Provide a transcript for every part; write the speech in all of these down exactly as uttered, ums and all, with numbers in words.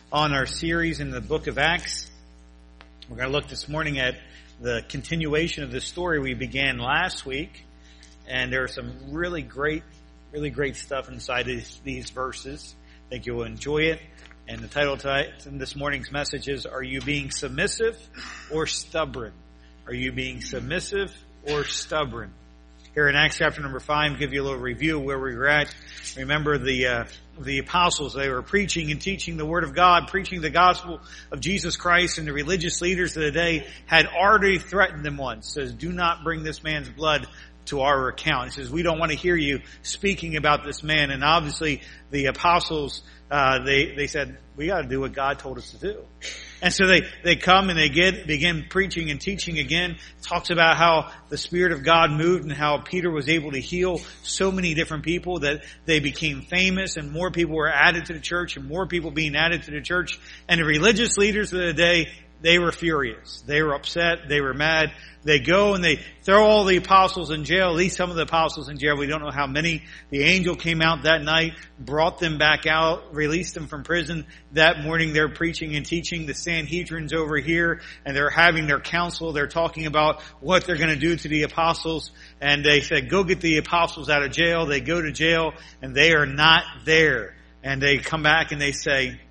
on our series in the book of Acts. We're going to look this morning at the continuation of the story we began last week. And there's some really great, really great stuff inside these, these verses. I think you'll enjoy it. And the title of this morning's message is, Are you being submissive or stubborn? Are you being submissive or stubborn? Here in Acts chapter number five, I'll give you a little review of where we were at. Remember the uh, the apostles, they were preaching and teaching the word of God, preaching the gospel of Jesus Christ, and the religious leaders of the day had already threatened them once. It says, do not bring this man's blood to our account. It says, we don't want to hear you speaking about this man. And obviously the apostles, uh, they, they said, we got to do what God told us to do. And so they, they come and they get, begin preaching and teaching again. It talks about how the Spirit of God moved and how Peter was able to heal so many different people that they became famous, and more people were added to the church and more people being added to the church. And the religious leaders of the day, they were furious. They were upset. They were mad. They go and they throw all the apostles in jail, at least some of the apostles in jail. We don't know how many. The angel came out that night, brought them back out, released them from prison. That morning they're preaching and teaching. The Sanhedrin's over here and they're having their council. They're talking about what they're going to do to the apostles. And they said, go get the apostles out of jail. They go to jail and they are not there. And they come back and they say,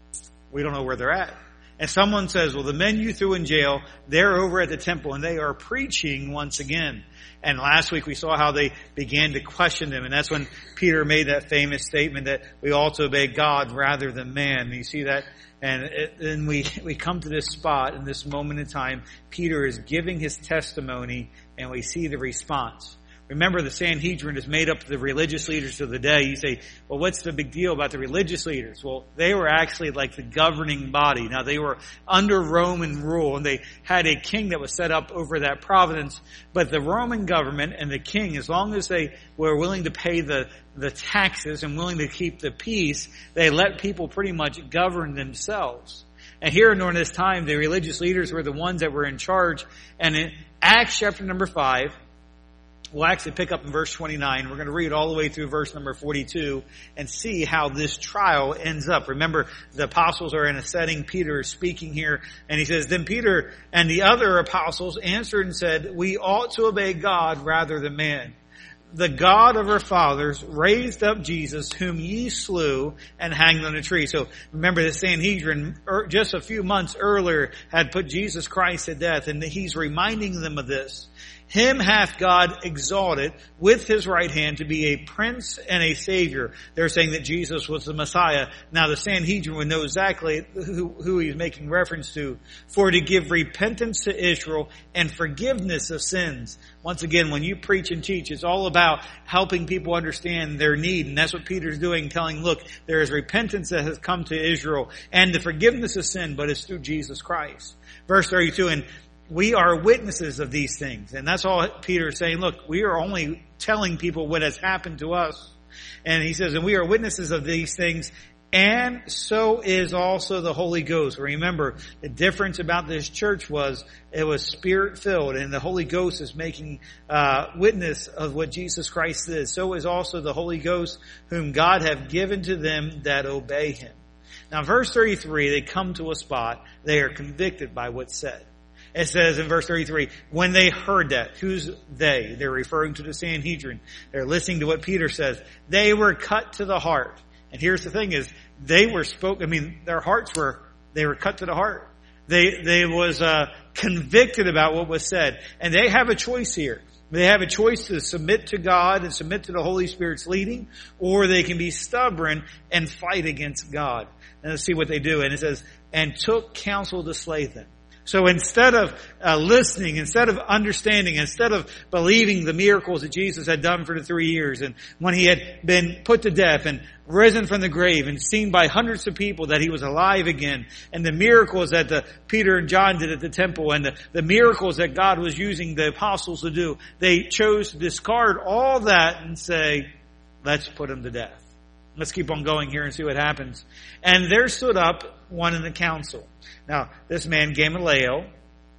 we don't know where they're at. And someone says, well, the men you threw in jail, they're over at the temple and they are preaching once again. And last week we saw how they began to question them. And that's when Peter made that famous statement that we ought to obey God rather than man. And you see that? And then we, we come to this spot in this moment in time. Peter is giving his testimony and we see the response. Remember, the Sanhedrin is made up of the religious leaders of the day. You say, well, what's the big deal about the religious leaders? Well, they were actually like the governing body. Now, they were under Roman rule, and they had a king that was set up over that province. But the Roman government and the king, as long as they were willing to pay the, the taxes and willing to keep the peace, they let people pretty much govern themselves. And here during this time, the religious leaders were the ones that were in charge. And in Acts chapter number five, we'll actually pick up in verse twenty-nine. We're going to read all the way through verse number forty-two and see how this trial ends up. Remember, the apostles are in a setting. Peter is speaking here, and he says, Then Peter and the other apostles answered and said, We ought to obey God rather than man. The God of our fathers raised up Jesus, whom ye slew and hanged on a tree. So remember, the Sanhedrin just a few months earlier had put Jesus Christ to death, and he's reminding them of this. Him hath God exalted with his right hand to be a prince and a savior. They're saying that Jesus was the Messiah. Now the Sanhedrin would know exactly who, who he's making reference to. For to give repentance to Israel and forgiveness of sins. Once again, when you preach and teach, it's all about helping people understand their need. And that's what Peter's doing, telling, look, there is repentance that has come to Israel and the forgiveness of sin, but it's through Jesus Christ. Verse thirty-two, and we are witnesses of these things. And that's all Peter is saying. Look, we are only telling people what has happened to us. And he says, and we are witnesses of these things, and so is also the Holy Ghost. Remember, the difference about this church was it was Spirit-filled, and the Holy Ghost is making uh witness of what Jesus Christ is. So is also the Holy Ghost, whom God hath given to them that obey him. Now, verse thirty-three, they come to a spot. They are convicted by what's said. It says in verse thirty-three, when they heard that, who's they? They're referring to the Sanhedrin. They're listening to what Peter says. They were cut to the heart. And here's the thing is, they were spoke, I mean, their hearts were, they were cut to the heart. They, they was, uh, convicted about what was said. And they have a choice here. They have a choice to submit to God and submit to the Holy Spirit's leading, or they can be stubborn and fight against God. And let's see what they do. And it says, and took counsel to slay them. So instead of uh, listening, instead of understanding, instead of believing the miracles that Jesus had done for the three years, and when he had been put to death and risen from the grave and seen by hundreds of people that he was alive again, and the miracles that the Peter and John did at the temple, and the, the miracles that God was using the apostles to do, they chose to discard all that and say, let's put him to death. Let's keep on going here and see what happens. And there stood up one in the council. Now, this man, Gamaliel,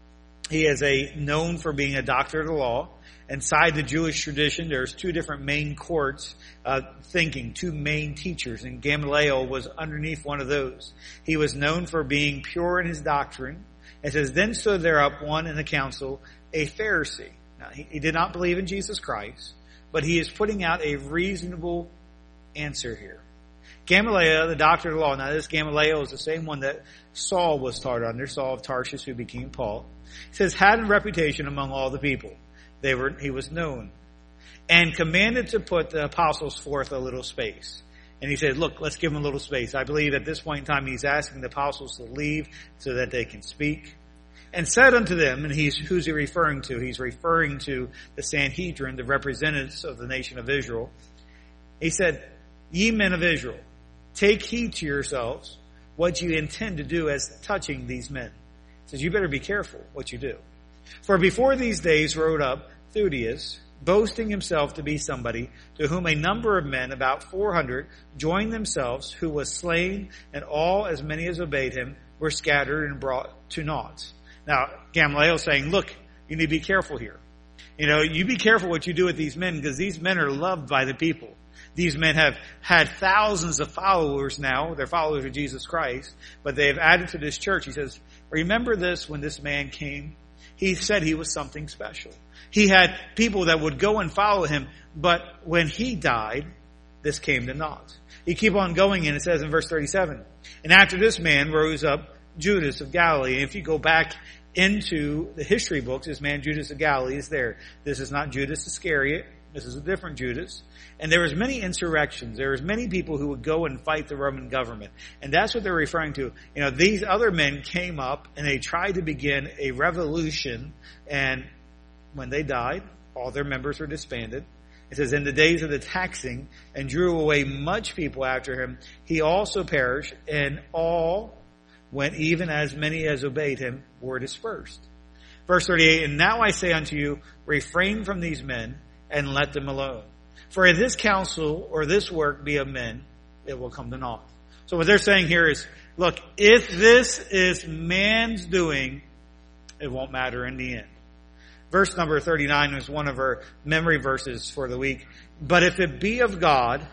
He is a known for being a doctor of the law. Inside the Jewish tradition, there's two different main courts uh, thinking, two main teachers, and Gamaliel was underneath one of those. He was known for being pure in his doctrine. It says, then stood there up one in the council, a Pharisee. Now, he, he did not believe in Jesus Christ, but he is putting out a reasonable answer here. Gamaliel, the doctor of the law. Now, this Gamaliel is the same one that Saul was taught under, Saul of Tarshish, who became Paul. It says, had a reputation among all the people. They were, he was known. And commanded to put the apostles forth a little space. And he said, look, let's give them a little space. I believe at this point in time he's asking the apostles to leave so that they can speak. And said unto them, and he's, who's he referring to? He's referring to the Sanhedrin, the representatives of the nation of Israel. He said, ye men of Israel, take heed to yourselves what you intend to do as touching these men. He says, you better be careful what you do. For before these days rode up Theudius, boasting himself to be somebody, to whom a number of men, about four hundred, joined themselves, who was slain, and all, as many as obeyed him, were scattered and brought to naught. Now, Gamaliel is saying, look, you need to be careful here. You know, you be careful what you do with these men, because these men are loved by the people. These men have had thousands of followers now. They're followers of Jesus Christ, but they have added to this church. He says, remember this when this man came? He said he was something special. He had people that would go and follow him, but when he died, this came to naught. You keep on going, and it says in verse thirty-seven, and after this man rose up Judas of Galilee. And if you go back into the history books, this man Judas of Galilee is there. This is not Judas Iscariot. This is a different Judas. And there was many insurrections. There was many people who would go and fight the Roman government. And that's what they're referring to. You know, these other men came up and they tried to begin a revolution. And when they died, all their members were disbanded. It says, in the days of the taxing, and drew away much people after him, he also perished, and all went, even as many as obeyed him were dispersed. Verse thirty-eight, and now I say unto you, refrain from these men, and let them alone. For if this counsel or this work be of men, it will come to naught. So what they're saying here is, look, if this is man's doing, it won't matter in the end. Verse number thirty-nine is one of our memory verses for the week. But if it be of God,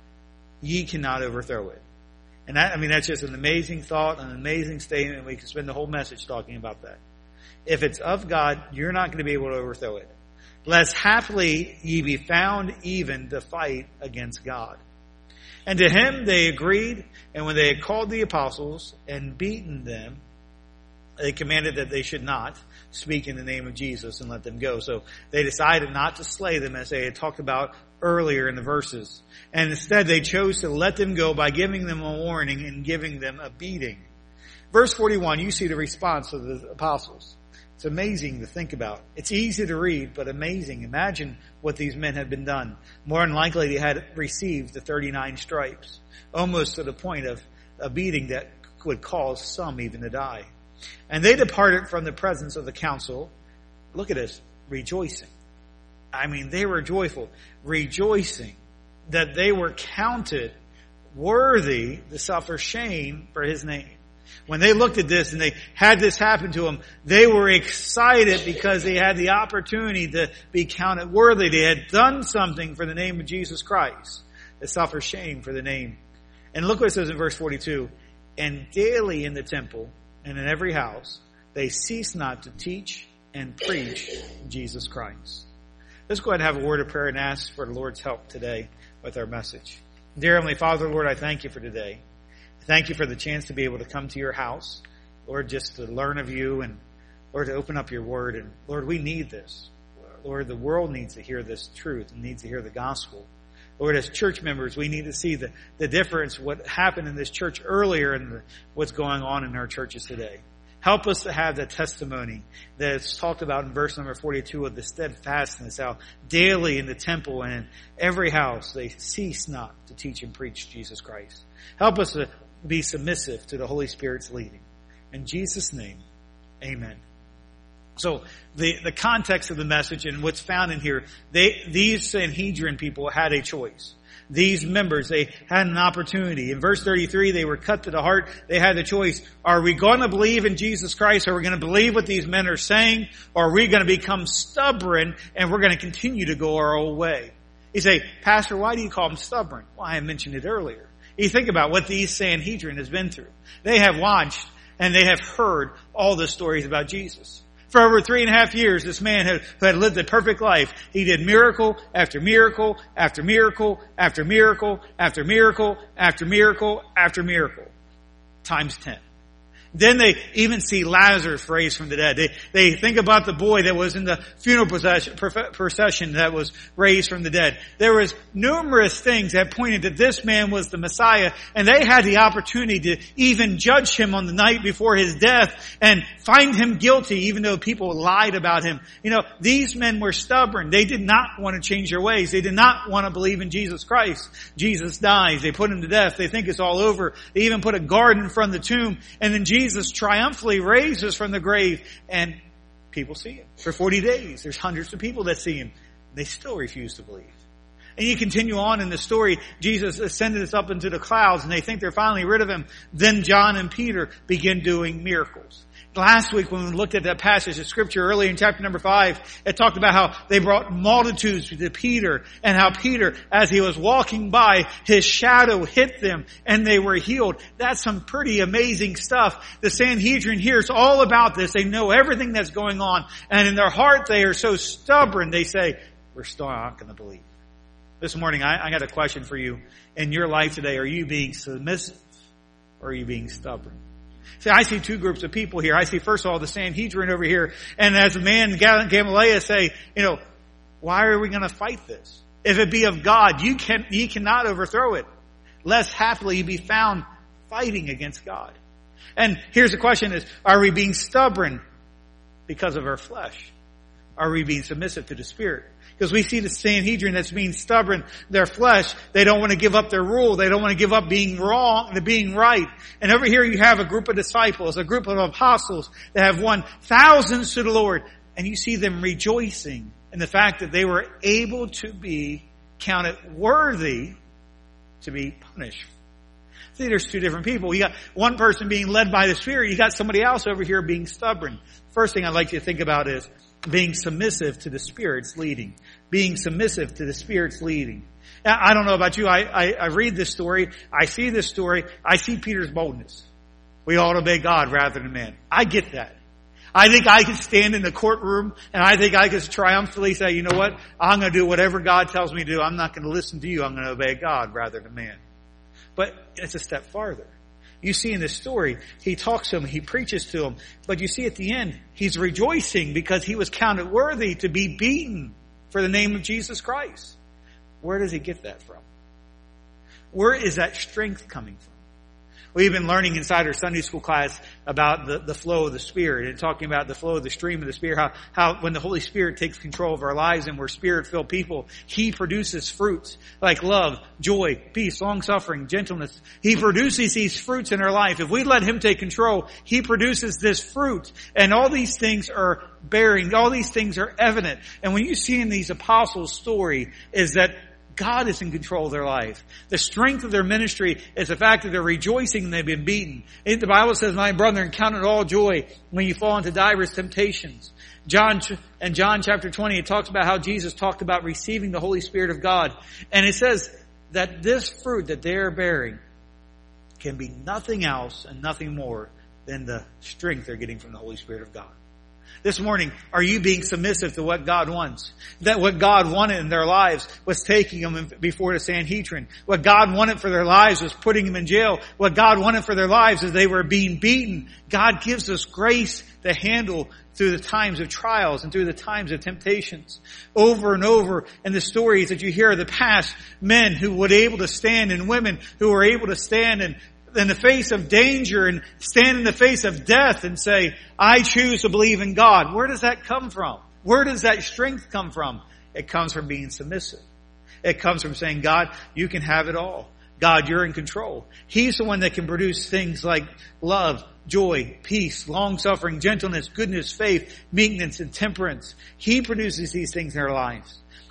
ye cannot overthrow it. And that, I mean, that's just an amazing thought, an amazing statement. We could spend the whole message talking about that. If it's of God, you're not going to be able to overthrow it. Lest haply ye be found even to fight against God. And to him they agreed, and when they had called the apostles and beaten them, they commanded that they should not speak in the name of Jesus and let them go. So they decided not to slay them, as they had talked about earlier in the verses. And instead they chose to let them go by giving them a warning and giving them a beating. Verse forty-one, you see the response of the apostles. It's amazing to think about. It's easy to read, but amazing. Imagine what these men had been done. More than likely they had received the thirty-nine stripes, almost to the point of a beating that would cause some even to die. And they departed from the presence of the council. Look at this, rejoicing. I mean, they were joyful, rejoicing that they were counted worthy to suffer shame for his name. When they looked at this and they had this happen to them, they were excited because they had the opportunity to be counted worthy. They had done something for the name of Jesus Christ, to suffer shame for the name. And look what it says in verse forty-two. And daily in the temple and in every house, they cease not to teach and preach Jesus Christ. Let's go ahead and have a word of prayer and ask for the Lord's help today with our message. Dear Heavenly Father, Lord, I thank you for today. Thank you for the chance to be able to come to your house, Lord, just to learn of you and, Lord, to open up your word. And, Lord, we need this. Lord, the world needs to hear this truth and needs to hear the gospel. Lord, as church members, we need to see the, the difference, what happened in this church earlier and the, what's going on in our churches today. Help us to have the testimony that's talked about in verse number forty-two of the steadfastness, how daily in the temple and in every house they cease not to teach and preach Jesus Christ. Help us to be submissive to the Holy Spirit's leading. In Jesus' name, amen. So the, the context of the message and what's found in here, they, these Sanhedrin people had a choice. These members, they had an opportunity. In verse thirty-three, they were cut to the heart. They had the choice. Are we going to believe in Jesus Christ? Are we going to believe what these men are saying? Or are we going to become stubborn and we're going to continue to go our own way? You say, Pastor, why do you call them stubborn? Well, I mentioned it earlier. You think about what the Sanhedrin has been through. They have watched and they have heard all the stories about Jesus. For over three and a half years, this man had, who had lived a perfect life, he did miracle after miracle after miracle after miracle after miracle after miracle after miracle. Times ten. Then they even see Lazarus raised from the dead. They, they think about the boy that was in the funeral procession, procession that was raised from the dead. There was numerous things that pointed that this man was the Messiah, and they had the opportunity to even judge him on the night before his death and find him guilty, even though people lied about him. You know, these men were stubborn. They did not want to change their ways. They did not want to believe in Jesus Christ. Jesus dies. They put him to death. They think it's all over. They even put a guard in front of the tomb, and then Jesus Jesus triumphantly raises from the grave, and people see him. For forty days, there's hundreds of people that see him. They still refuse to believe. And you continue on in the story, Jesus ascended us up into the clouds, and they think they're finally rid of him. Then John and Peter begin doing miracles. Last week when we looked at that passage of scripture earlier in chapter number five, it talked about how they brought multitudes to Peter, and how Peter, as he was walking by, his shadow hit them and they were healed. That's some pretty amazing stuff. The Sanhedrin hears all about this. They know everything that's going on, and in their heart they are so stubborn, they say, we're still not going to believe. This morning I, I got a question for you. In your life today, are you being submissive or are you being stubborn? See, I see two groups of people here. I see, first of all, the Sanhedrin over here. And as a man, Gamaliel, say, you know, why are we going to fight this? If it be of God, you can, you cannot overthrow it. Lest happily you be found fighting against God. And here's the question is, are we being stubborn because of our flesh? Are we being submissive to the Spirit? Because we see the Sanhedrin that's being stubborn, their flesh. They don't want to give up their rule. They don't want to give up being wrong and being right. And over here you have a group of disciples, a group of apostles that have won thousands to the Lord. And you see them rejoicing in the fact that they were able to be counted worthy to be punished. See, there's two different people. You got one person being led by the Spirit. You got somebody else over here being stubborn. First thing I'd like you to think about is being submissive to the Spirit's leading. Being submissive to the Spirit's leading. Now, I don't know about you. I, I, I read this story. I see this story. I see Peter's boldness. We ought to obey God rather than man. I get that. I think I could stand in the courtroom and I think I could triumphantly say, you know what? I'm going to do whatever God tells me to do. I'm not going to listen to you. I'm going to obey God rather than man. But it's a step farther. You see in this story, he talks to him, he preaches to him, but you see at the end, he's rejoicing because he was counted worthy to be beaten for the name of Jesus Christ. Where does he get that from? Where is that strength coming from? We've been learning inside our Sunday school class about the, the flow of the Spirit and talking about the flow of the stream of the Spirit, how, how when the Holy Spirit takes control of our lives and we're Spirit-filled people, He produces fruits like love, joy, peace, long-suffering, gentleness. He produces these fruits in our life. If we let Him take control, He produces this fruit. And all these things are bearing, all these things are evident. And when you see in these apostles' story is that God is in control of their life. The strength of their ministry is the fact that they're rejoicing and they've been beaten. The Bible says, my brethren, count it all joy when you fall into diverse temptations. John, in John chapter twenty, it talks about how Jesus talked about receiving the Holy Spirit of God. And it says that this fruit that they are bearing can be nothing else and nothing more than the strength they're getting from the Holy Spirit of God. This morning, are you being submissive to what God wants? That what God wanted in their lives was taking them before the Sanhedrin. What God wanted for their lives was putting them in jail. What God wanted for their lives is they were being beaten. God gives us grace to handle through the times of trials and through the times of temptations. Over and over in the stories that you hear of the past, men who were able to stand and women who were able to stand and in the face of danger and stand in the face of death and say, I choose to believe in God. Where does that come from? Where does that strength come from? It comes from being submissive. It comes from saying, God, you can have it all. God, you're in control. He's the one that can produce things like love, joy, peace, long-suffering, gentleness, goodness, faith, meekness, and temperance. He produces these things in our lives.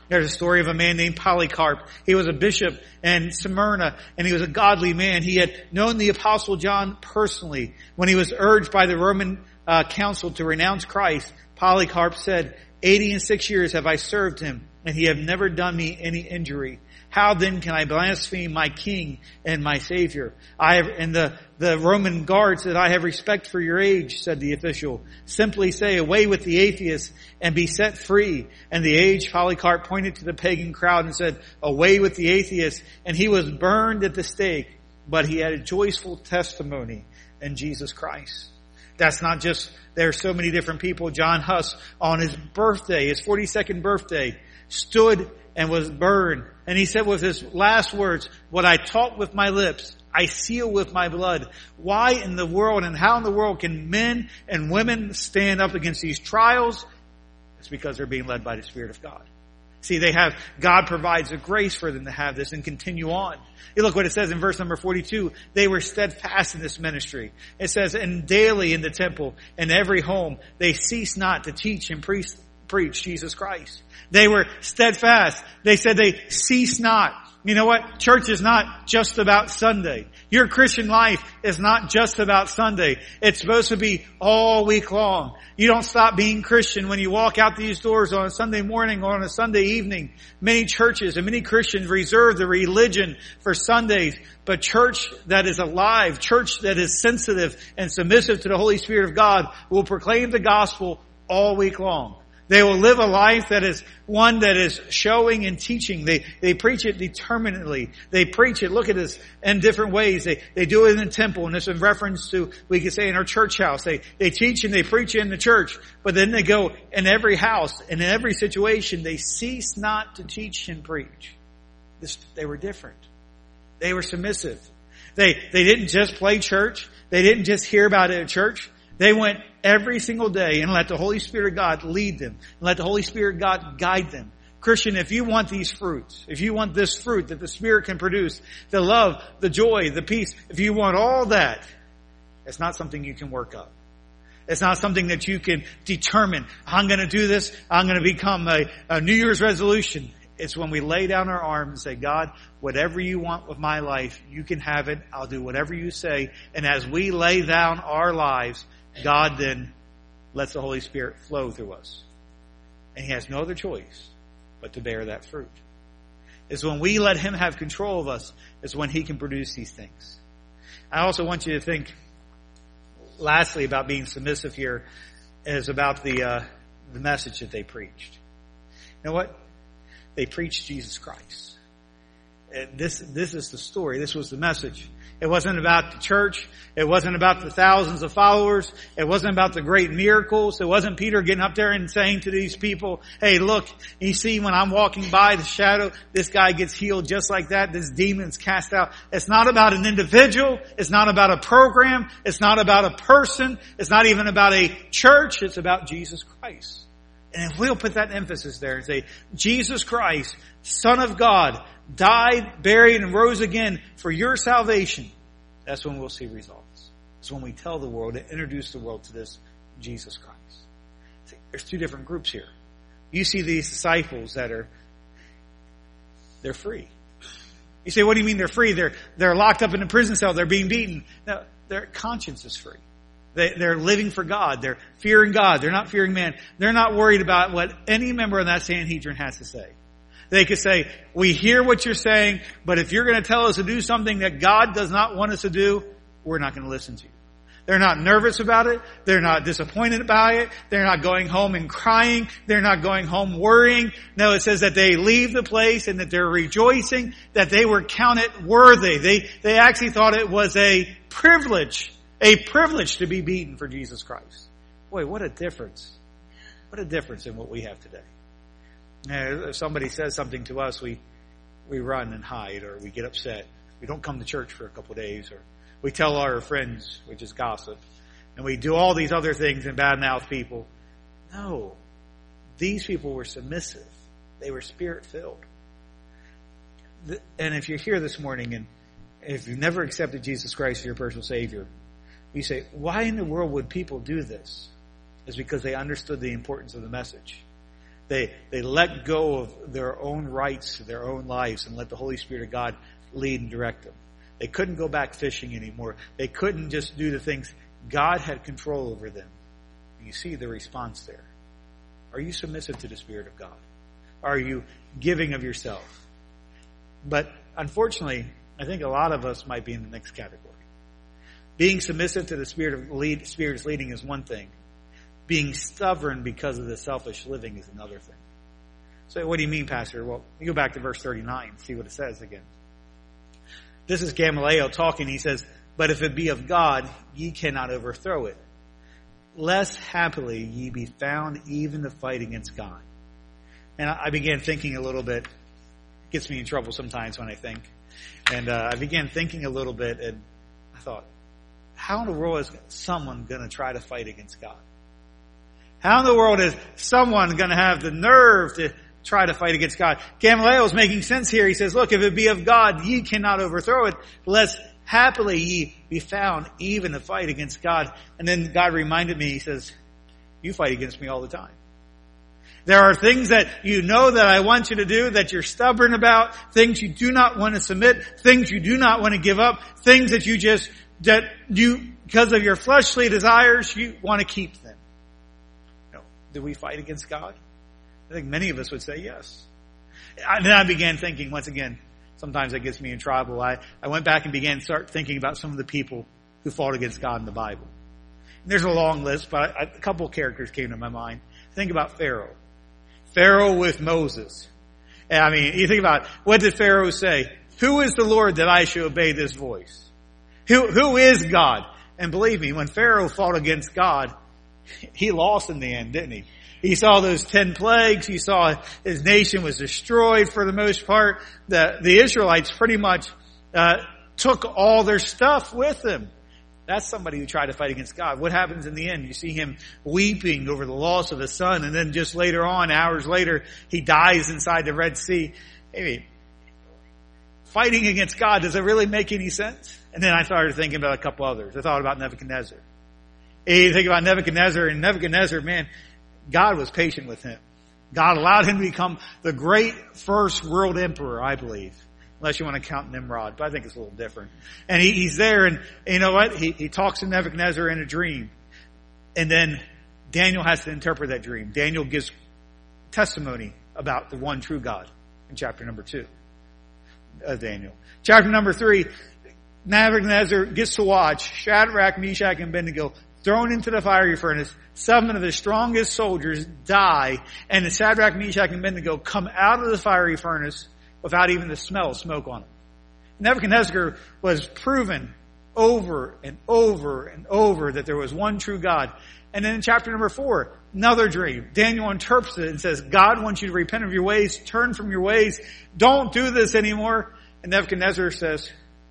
There's a story of a man named Polycarp. He was a bishop in Smyrna, and he was a godly man. He had known the Apostle John personally. When he was urged by the Roman uh, council to renounce Christ, Polycarp said, eighty and six years have I served him, and he have never done me any injury. How then can I blaspheme my king and my savior? I have, and the, the Roman guard said, I have respect for your age, said the official. Simply say, away with the atheist and be set free. And the aged Polycarp pointed to the pagan crowd and said, away with the atheist. And he was burned at the stake, but he had a joyful testimony in Jesus Christ. That's not just, there are so many different people. John Huss, on his birthday, his forty-second birthday, stood and was burned. And he said with his last words, what I taught with my lips, I seal with my blood. Why in the world and how in the world can men and women stand up against these trials? It's because they're being led by the Spirit of God. See, they have, God provides a grace for them to have this and continue on. You look what it says in verse number forty-two. They were steadfast in this ministry. It says, and daily in the temple, in every home, they cease not to teach and preach, preach Jesus Christ. They were steadfast. They said they cease not. You know what? Church is not just about Sunday. Your Christian life is not just about Sunday. It's supposed to be all week long. You don't stop being Christian when you walk out these doors on a Sunday morning or on a Sunday evening. Many churches and many Christians reserve the religion for Sundays, but church that is alive, church that is sensitive and submissive to the Holy Spirit of God will proclaim the gospel all week long. They will live a life that is one that is showing and teaching. They, they preach it determinedly. They preach it, look at this, in different ways. They, they do it in the temple, and this in reference to, we could say in our church house. They, they teach and they preach in the church, but then they go in every house and in every situation, they cease not to teach and preach. This, they were different. They were submissive. They, they didn't just play church. They didn't just hear about it at church. They went every single day and let the Holy Spirit of God lead them. And let the Holy Spirit of God guide them. Christian, if you want these fruits, if you want this fruit that the Spirit can produce, the love, the joy, the peace, if you want all that, it's not something you can work up. It's not something that you can determine. I'm going to do this. I'm going to become a, a New Year's resolution. It's when we lay down our arms and say, God, whatever you want with my life, you can have it. I'll do whatever you say. And as we lay down our lives, God then lets the Holy Spirit flow through us. And He has no other choice but to bear that fruit. It's when we let Him have control of us, it's when He can produce these things. I also want you to think, lastly, about being submissive here, is about the, uh, the message that they preached. You know what? They preached Jesus Christ. And this, this is the story. This was the message. It wasn't about the church. It wasn't about the thousands of followers. It wasn't about the great miracles. It wasn't Peter getting up there and saying to these people, hey, look, you see when I'm walking by the shadow, this guy gets healed just like that. This demon's cast out. It's not about an individual. It's not about a program. It's not about a person. It's not even about a church. It's about Jesus Christ. And if we'll put that emphasis there and say, Jesus Christ, Son of God, died, buried, and rose again for your salvation, that's when we'll see results. It's when we tell the world, and introduce the world to this Jesus Christ. See, there's two different groups here. You see these disciples that are, they're free. You say, what do you mean they're free? They're, they're locked up in a prison cell. They're being beaten. No, their conscience is free. They, they're living for God. They're fearing God. They're not fearing man. They're not worried about what any member of that Sanhedrin has to say. They could say, we hear what you're saying, but if you're going to tell us to do something that God does not want us to do, we're not going to listen to you. They're not nervous about it. They're not disappointed by it. They're not going home and crying. They're not going home worrying. No, it says that they leave the place and that they're rejoicing, that they were counted worthy. They, they actually thought it was a privilege, a privilege to be beaten for Jesus Christ. Boy, what a difference. What a difference in what we have today. If somebody says something to us, we, we run and hide, or we get upset. We don't come to church for a couple of days, or we tell our friends, which is gossip, and we do all these other things and badmouth people. No. These people were submissive. They were Spirit-filled. And if you're here this morning and if you've never accepted Jesus Christ as your personal Savior, you say, why in the world would people do this? It's because they understood the importance of the message. They, they let go of their own rights to their own lives and let the Holy Spirit of God lead and direct them. They couldn't go back fishing anymore. They couldn't just do the things. God had control over them. You see the response there. Are you submissive to the Spirit of God? Are you giving of yourself? But unfortunately, I think a lot of us might be in the next category. Being submissive to the Spirit of lead, Spirit's leading is one thing. Being stubborn because of the selfish living is another thing. So what do you mean, Pastor? Well, you go back to verse thirty-nine and see what it says again. This is Gamaliel talking. He says, but if it be of God, ye cannot overthrow it. Lest happily ye be found even to fight against God. And I began thinking a little bit. It gets me in trouble sometimes when I think. And uh, I began thinking a little bit, and I thought, how in the world is someone going to try to fight against God? How in the world is someone going to have the nerve to try to fight against God? Gamaliel is making sense here. He says, look, if it be of God, ye cannot overthrow it, lest happily ye be found even to fight against God. And then God reminded me, he says, you fight against me all the time. There are things that you know that I want you to do, that you're stubborn about, things you do not want to submit, things you do not want to give up, things that you just, that you, because of your fleshly desires, you want to keep them. No. Do we fight against God? I think many of us would say yes. And then I began thinking, once again, sometimes that gets me in trouble. I, I went back and began to start thinking about some of the people who fought against God in the Bible. And there's a long list, but I, a couple of characters came to my mind. Think about Pharaoh. Pharaoh with Moses. And I mean, you think about, what did Pharaoh say? Who is the Lord that I should obey this voice? Who, who is God? And believe me, when Pharaoh fought against God, he lost in the end, didn't he? He saw those ten plagues. He saw his nation was destroyed for the most part. The, the Israelites pretty much uh, took all their stuff with them. That's somebody who tried to fight against God. What happens in the end? You see him weeping over the loss of his son, and then just later on, hours later, he dies inside the Red Sea. Maybe fighting against God, does it really make any sense? And then I started thinking about a couple others. I thought about Nebuchadnezzar. You think about Nebuchadnezzar, and Nebuchadnezzar, man, God was patient with him. God allowed him to become the great first world emperor, I believe. Unless you want to count Nimrod, but I think it's a little different. And he, he's there, and you know what? He, he talks to Nebuchadnezzar in a dream. And then Daniel has to interpret that dream. Daniel gives testimony about the one true God in chapter number two of Daniel. Chapter number three, Nebuchadnezzar gets to watch Shadrach, Meshach, and Abednego thrown into the fiery furnace. Seven of the strongest soldiers die, and the Shadrach, Meshach, and Abednego come out of the fiery furnace without even the smell of smoke on them. Nebuchadnezzar was proven over and over and over that there was one true God. And then in chapter number four, another dream. Daniel interprets it and says, God wants you to repent of your ways, turn from your ways, don't do this anymore. And Nebuchadnezzar says,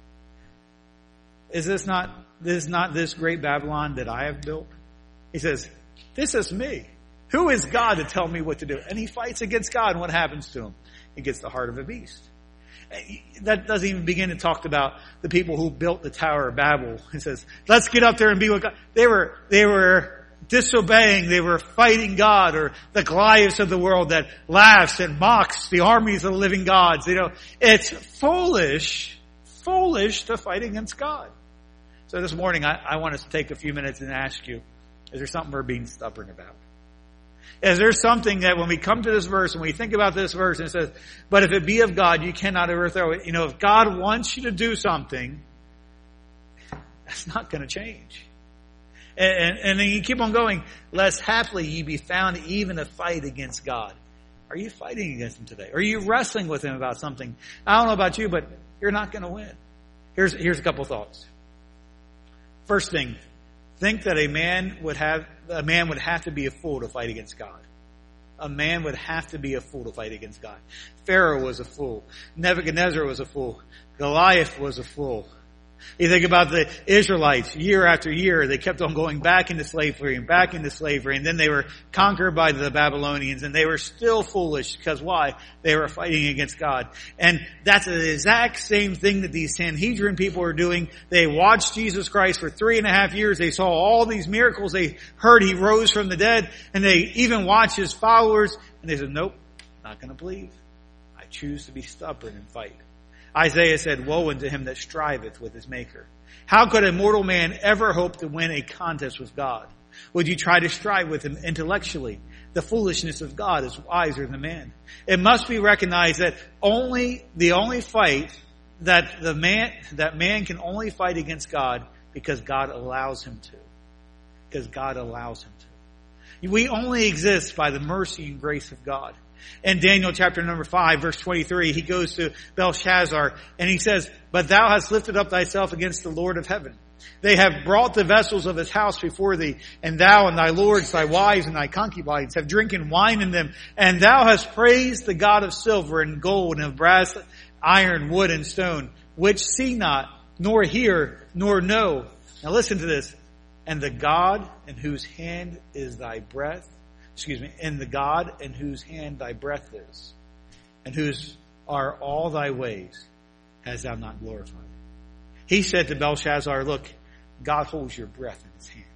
is this not, this is not this great Babylon that I have built? He says, this is me. Who is God to tell me what to do? And he fights against God, and what happens to him? He gets the heart of a beast. That doesn't even begin to talk about the people who built the Tower of Babel. He says, let's get up there and be with God. They were, they were disobeying. They were fighting God, or the Goliaths of the world that laughs and mocks the armies of the living gods. You know, it's foolish, foolish to fight against God. So this morning, I, I want us to take a few minutes and ask you, is there something we're being stubborn about? Is there something that when we come to this verse and we think about this verse and it says, but if it be of God, you cannot overthrow it. You know, if God wants you to do something, that's not going to change. And, and, and then you keep on going, lest happily ye be found even to fight against God. Are you fighting against him today? Are you wrestling with him about something? I don't know about you, but you're not going to win. Here's, here's a couple thoughts. First thing, think that a man would have, a man would have to be a fool to fight against God. A man would have to be a fool to fight against God. Pharaoh was a fool. Nebuchadnezzar was a fool. Goliath was a fool. You think about the Israelites, year after year, they kept on going back into slavery and back into slavery, and then they were conquered by the Babylonians, and they were still foolish, because why? They were fighting against God. And that's the exact same thing that these Sanhedrin people are doing. They watched Jesus Christ for three and a half years. They saw all these miracles. They heard he rose from the dead, and they even watched his followers, and they said, nope, not going to believe. I choose to be stubborn and fight. Isaiah said, woe unto him that striveth with his maker. How could a mortal man ever hope to win a contest with God? Would you try to strive with him intellectually? The foolishness of God is wiser than man. It must be recognized that only, the only fight that the man, that man can only fight against God because God allows him to. Because God allows him to. We only exist by the mercy and grace of God. In Daniel chapter number five, verse twenty-three, he goes to Belshazzar and he says, but thou hast lifted up thyself against the Lord of heaven. They have brought the vessels of his house before thee, and thou and thy lords, thy wives and thy concubines have drinking wine in them, and thou hast praised the God of silver and gold and of brass, iron, wood, and stone, which see not, nor hear, nor know. Now listen to this. And the God in whose hand is thy breath, excuse me, and the God in whose hand thy breath is, and whose are all thy ways, hast thou not glorified. He said to Belshazzar, look, God holds your breath in his hand.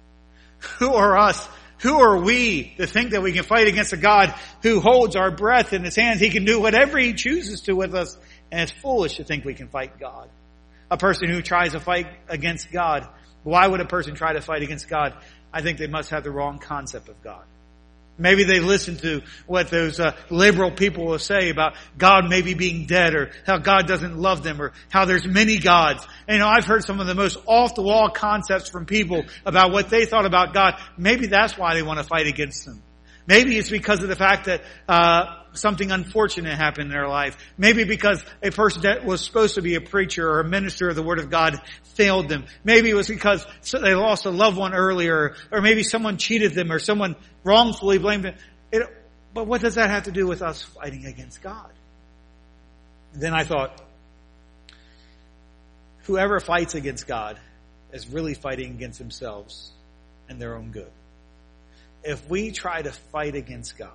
Who are us? Who are we to think that we can fight against a God who holds our breath in his hands? He can do whatever he chooses to with us, and it's foolish to think we can fight God. A person who tries to fight against God, why would a person try to fight against God? I think they must have the wrong concept of God. Maybe they listen to what those uh, liberal people will say about God maybe being dead, or how God doesn't love them, or how there's many gods. And, you know, I've heard some of the most off-the-wall concepts from people about what they thought about God. Maybe that's why they want to fight against him. Maybe it's because of the fact that uh something unfortunate happened in their life. Maybe because a person that was supposed to be a preacher or a minister of the Word of God failed them. Maybe it was because they lost a loved one earlier, or maybe someone cheated them, or someone wrongfully blamed them. It, but what does that have to do with us fighting against God? And then I thought, whoever fights against God is really fighting against themselves and their own good. If we try to fight against God,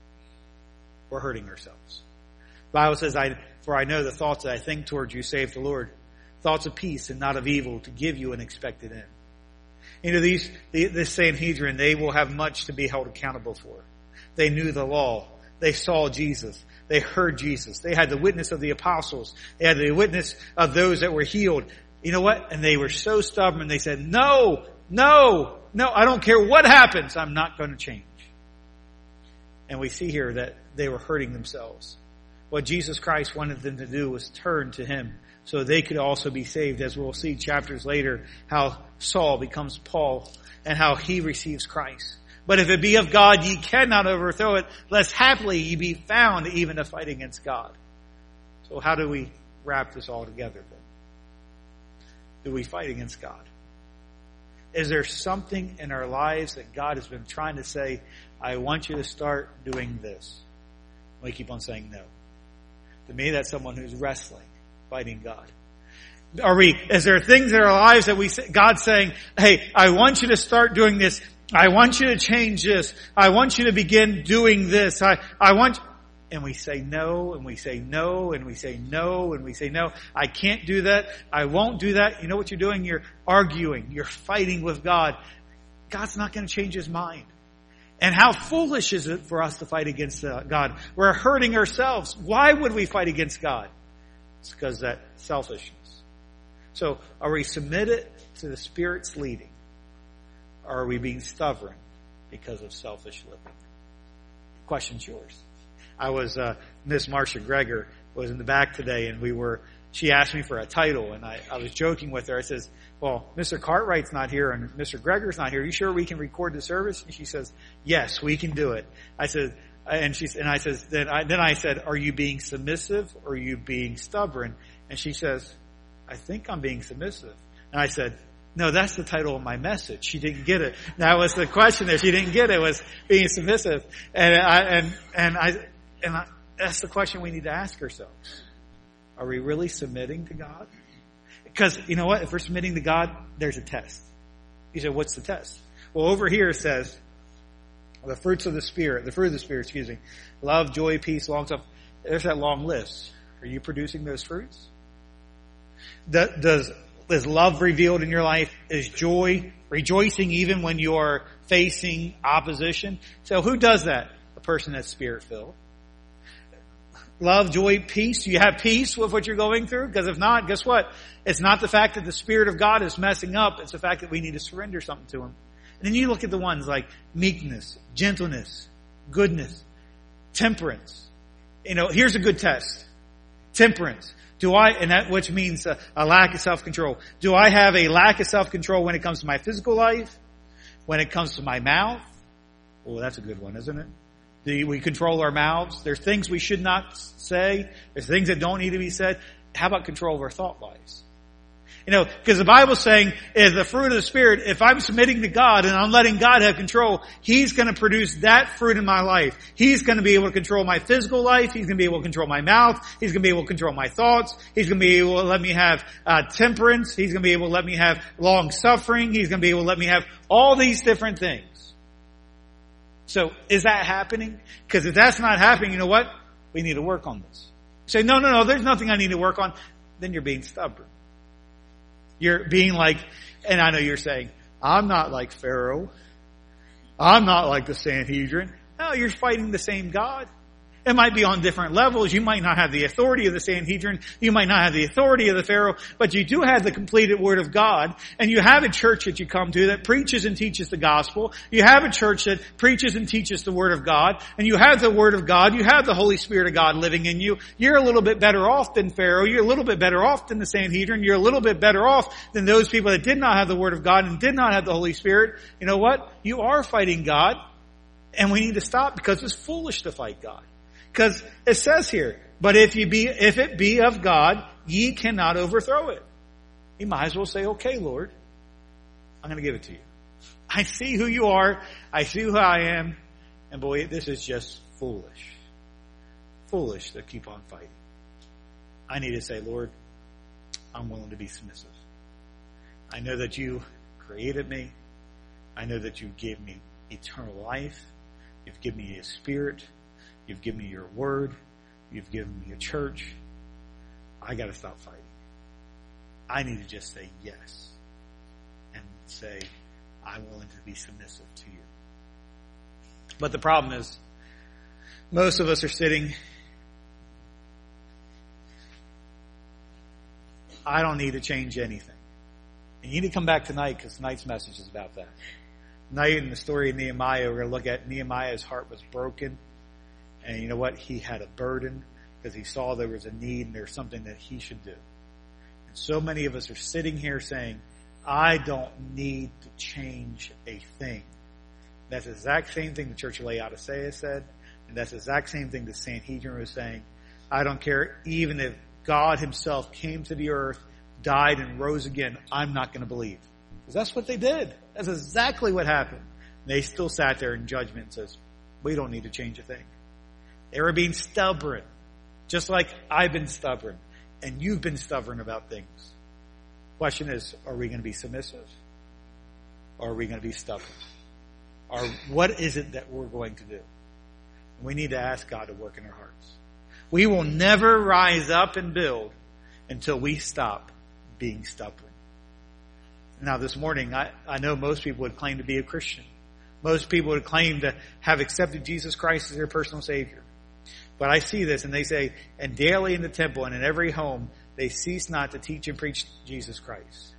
we're hurting ourselves. The Bible says, I, for I know the thoughts that I think towards you, saith the Lord, thoughts of peace and not of evil, to give you an expected end. You know, these, the, this Sanhedrin, they will have much to be held accountable for. They knew the law. They saw Jesus. They heard Jesus. They had the witness of the apostles. They had the witness of those that were healed. You know what? And they were so stubborn. They said, no, no, no, I don't care what happens. I'm not going to change. And we see here that they were hurting themselves. What Jesus Christ wanted them to do was turn to him so they could also be saved, as we'll see chapters later, how Saul becomes Paul and how he receives Christ. But if it be of God, ye cannot overthrow it, lest haply ye be found even to fight against God. So how do we wrap this all together then? Do we fight against God? Is there something in our lives that God has been trying to say, I want you to start doing this? We keep on saying no. To me, that's someone who's wrestling, fighting God. Are we, is there things in our lives that we, God's saying, hey, I want you to start doing this. I want you to change this. I want you to begin doing this. I, I want, and we say no, and we say no, and we say no, and we say no. I can't do that. I won't do that. You know what you're doing? You're arguing. You're fighting with God. God's not going to change his mind. And how foolish is it for us to fight against uh, God? We're hurting ourselves. Why would we fight against God? It's because of that selfishness. So are we submitted to the Spirit's leading? Or are we being stubborn because of selfish living? The question's yours. I was, uh, Miss Marcia Greger was in the back today, and we were, she asked me for a title, and I, I was joking with her. I says, well, Mister Cartwright's not here and Mister Greger's not here. Are you sure we can record the service? And she says, yes, we can do it. I said, and she, and I says, then I, then I said, are you being submissive or are you being stubborn? And she says, I think I'm being submissive. And I said, no, that's the title of my message. She didn't get it. That was the question there. She didn't get it, was being submissive. And I, and, and I, and I, that's the question we need to ask ourselves. Are we really submitting to God? Because, you know what? If we're submitting to God, there's a test. You say, what's the test? Well, over here it says, the fruits of the Spirit, the fruit of the Spirit, excuse me, love, joy, peace, long suffering. There's that long list. Are you producing those fruits? Does, is love revealed in your life? Is joy, rejoicing even when you're facing opposition? So who does that? A person that's Spirit-filled. Love, joy, peace. Do you have peace with what you're going through? Because if not, guess what? It's not the fact that the Spirit of God is messing up. It's the fact that we need to surrender something to Him. And then you look at the ones like meekness, gentleness, goodness, temperance. You know, here's a good test. Temperance. Do I, and that which means a, a lack of self-control. Do I have a lack of self-control when it comes to my physical life? When it comes to my mouth? Oh, that's a good one, isn't it? Do we control our mouths? There's things we should not say. There's things that don't need to be said. How about control of our thought lives? You know, because the Bible's saying, is the fruit of the Spirit, if I'm submitting to God and I'm letting God have control, He's going to produce that fruit in my life. He's going to be able to control my physical life. He's going to be able to control my mouth. He's going to be able to control my thoughts. He's going to be able to let me have uh, temperance. He's going to be able to let me have long suffering. He's going to be able to let me have all these different things. So is that happening? Because if that's not happening, you know what? We need to work on this. You say, no, no, no, there's nothing I need to work on. Then you're being stubborn. You're being like, and I know you're saying, I'm not like Pharaoh. I'm not like the Sanhedrin. No, you're fighting the same God. It might be on different levels. You might not have the authority of the Sanhedrin. You might not have the authority of the Pharaoh, but you do have the completed Word of God. And you have a church that you come to that preaches and teaches the gospel. You have a church that preaches and teaches the Word of God. And you have the Word of God. You have the Holy Spirit of God living in you. You're a little bit better off than Pharaoh. You're a little bit better off than the Sanhedrin. You're a little bit better off than those people that did not have the Word of God and did not have the Holy Spirit. You know what? You are fighting God. And we need to stop because it's foolish to fight God. Because it says here, but if you be, if it be of God, ye cannot overthrow it. You might as well say, okay, Lord, I'm going to give it to you. I see who you are. I see who I am. And boy, this is just foolish. Foolish to keep on fighting. I need to say, Lord, I'm willing to be submissive. I know that you created me. I know that you gave me eternal life. You've given me a spirit. You've given me your word. You've given me a church. I got to stop fighting. I need to just say yes and say, I'm willing to be submissive to you. But the problem is, most of us are sitting, I don't need to change anything. And you need to come back tonight because tonight's message is about that. Tonight in the story of Nehemiah, we're going to look at Nehemiah's heart was broken. And you know what? He had a burden because he saw there was a need and there's something that he should do. And so many of us are sitting here saying, I don't need to change a thing. That's the exact same thing the church of Laodicea said. And that's the exact same thing the Sanhedrin was saying. I don't care even if God himself came to the earth, died and rose again. I'm not going to believe. Because that's what they did. That's exactly what happened. And they still sat there in judgment and says, we don't need to change a thing. They were being stubborn, just like I've been stubborn, and you've been stubborn about things. Question is, are we going to be submissive? Or are we going to be stubborn? Or what is it that we're going to do? We need to ask God to work in our hearts. We will never rise up and build until we stop being stubborn. Now this morning, I, I know most people would claim to be a Christian. Most people would claim to have accepted Jesus Christ as their personal Savior. But I see this and they say, and daily in the temple and in every home, they cease not to teach and preach Jesus Christ.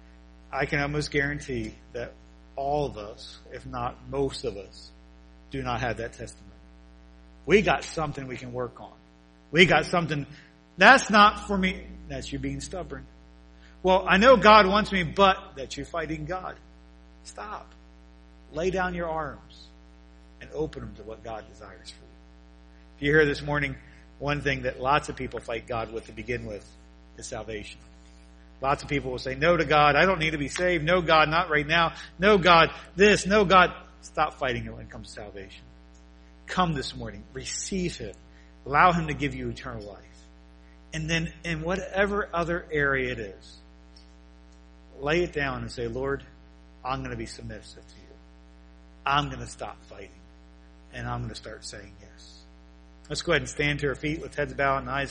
I can almost guarantee that all of us, if not most of us, do not have that testimony. We got something we can work on. We got something, that's not for me. That's you being stubborn. Well, I know God wants me, but that you're fighting God. Stop. Lay down your arms and open them to what God desires for you. If you're here this morning, one thing that lots of people fight God with to begin with is salvation. Lots of people will say no to God. I don't need to be saved. No, God, not right now. No, God, this. No, God. Stop fighting it when it comes to salvation. Come this morning. Receive Him. Allow Him to give you eternal life. And then in whatever other area it is, lay it down and say, Lord, I'm going to be submissive to you. I'm going to stop fighting. And I'm going to start saying yes. Let's go ahead and stand to our feet with heads bowed and eyes